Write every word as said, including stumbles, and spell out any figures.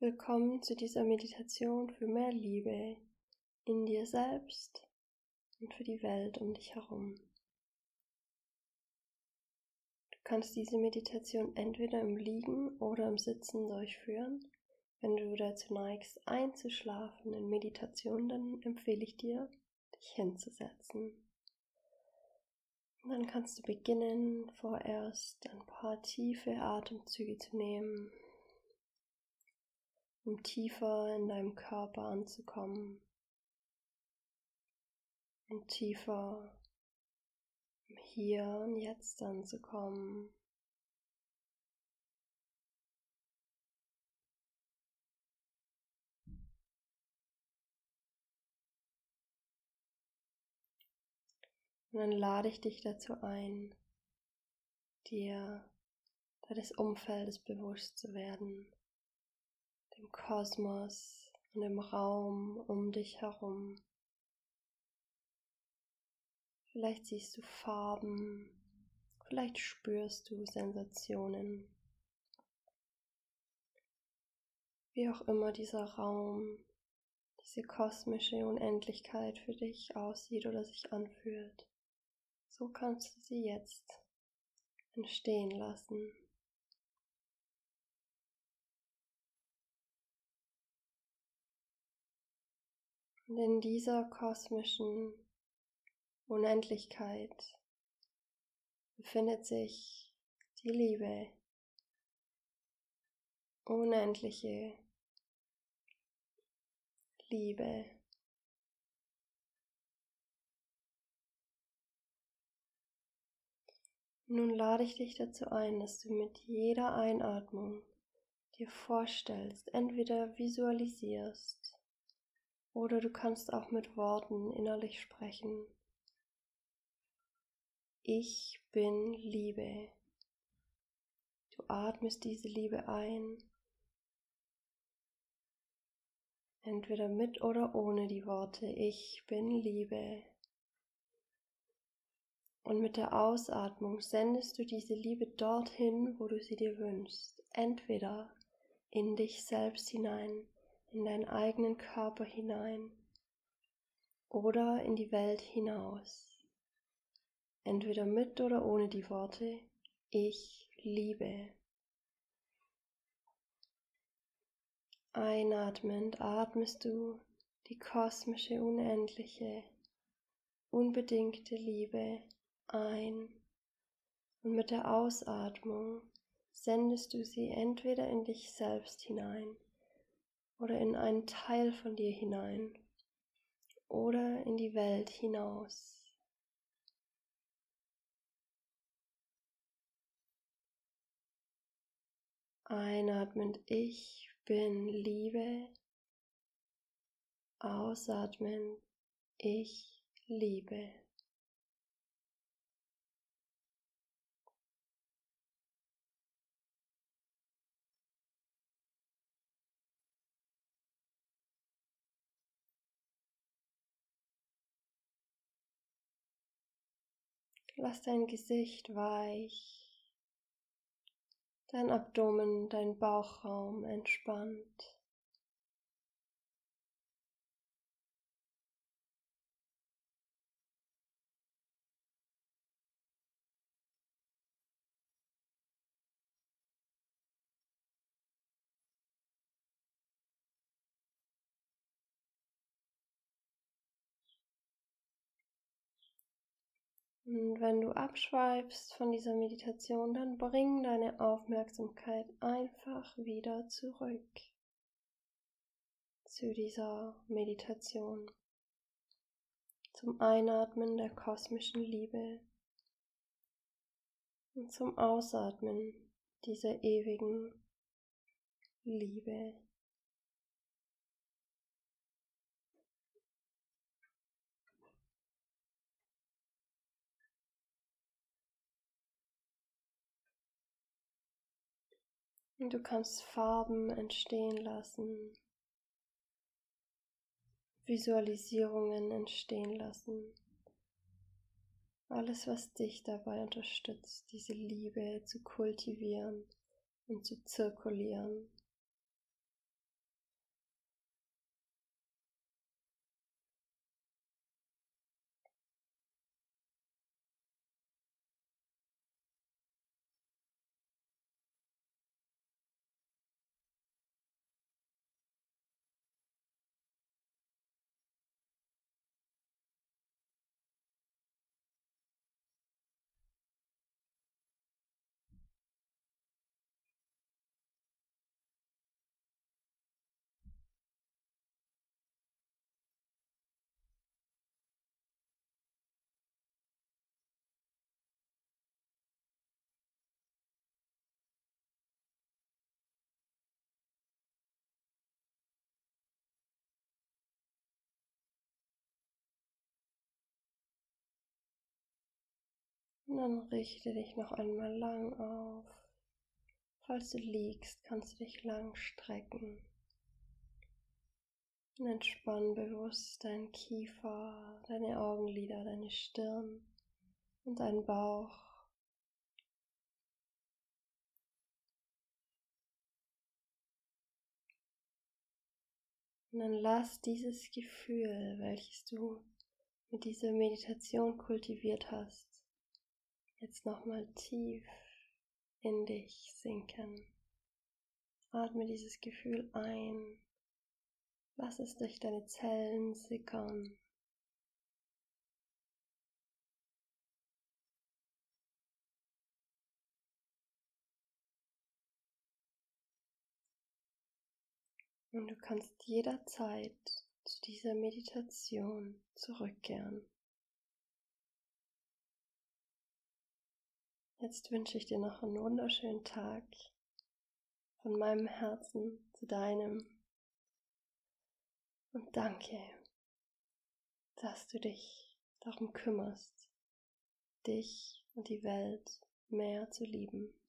Willkommen zu dieser Meditation für mehr Liebe in dir selbst und für die Welt um dich herum. Du kannst diese Meditation entweder im Liegen oder im Sitzen durchführen. Wenn du dazu neigst, einzuschlafen in Meditation, dann empfehle ich dir, dich hinzusetzen. Und dann kannst du beginnen, vorerst ein paar tiefe Atemzüge zu nehmen, um tiefer in deinem Körper anzukommen und tiefer im Hier und Jetzt anzukommen. Und dann lade ich dich dazu ein, dir deines Umfeldes bewusst zu werden, dem Kosmos und dem Raum um dich herum. Vielleicht siehst du Farben, vielleicht spürst du Sensationen. Wie auch immer dieser Raum, diese kosmische Unendlichkeit für dich aussieht oder sich anfühlt, so kannst du sie jetzt entstehen lassen. Und in dieser kosmischen Unendlichkeit befindet sich die Liebe, unendliche Liebe. Nun lade ich dich dazu ein, dass du mit jeder Einatmung dir vorstellst, entweder visualisierst oder du kannst auch mit Worten innerlich sprechen. Ich bin Liebe. Du atmest diese Liebe ein, entweder mit oder ohne die Worte Ich bin Liebe. Und mit der Ausatmung sendest du diese Liebe dorthin, wo du sie dir wünschst. Entweder in dich selbst hinein, in deinen eigenen Körper hinein oder in die Welt hinaus. Entweder mit oder ohne die Worte Ich liebe. Einatmend atmest du die kosmische, unendliche, unbedingte Liebe ein und mit der Ausatmung sendest du sie entweder in dich selbst hinein oder in einen Teil von dir hinein oder in die Welt hinaus. Einatmend Ich bin Liebe, ausatmend Ich liebe. Lass dein Gesicht weich, dein Abdomen, dein Bauchraum entspannt. Und wenn du abschweifst von dieser Meditation, dann bring deine Aufmerksamkeit einfach wieder zurück zu dieser Meditation, zum Einatmen der kosmischen Liebe und zum Ausatmen dieser ewigen Liebe. Und du kannst Farben entstehen lassen, Visualisierungen entstehen lassen. Alles, was dich dabei unterstützt, diese Liebe zu kultivieren und zu zirkulieren. Und dann richte dich noch einmal lang auf. Falls du liegst, kannst du dich lang strecken. Und entspann bewusst deinen Kiefer, deine Augenlider, deine Stirn und deinen Bauch. Und dann lass dieses Gefühl, welches du mit dieser Meditation kultiviert hast, jetzt nochmal tief in dich sinken. Atme dieses Gefühl ein. Lass es durch deine Zellen sickern. Und du kannst jederzeit zu dieser Meditation zurückkehren. Jetzt wünsche ich dir noch einen wunderschönen Tag von meinem Herzen zu deinem. Und danke, dass du dich darum kümmerst, dich und die Welt mehr zu lieben.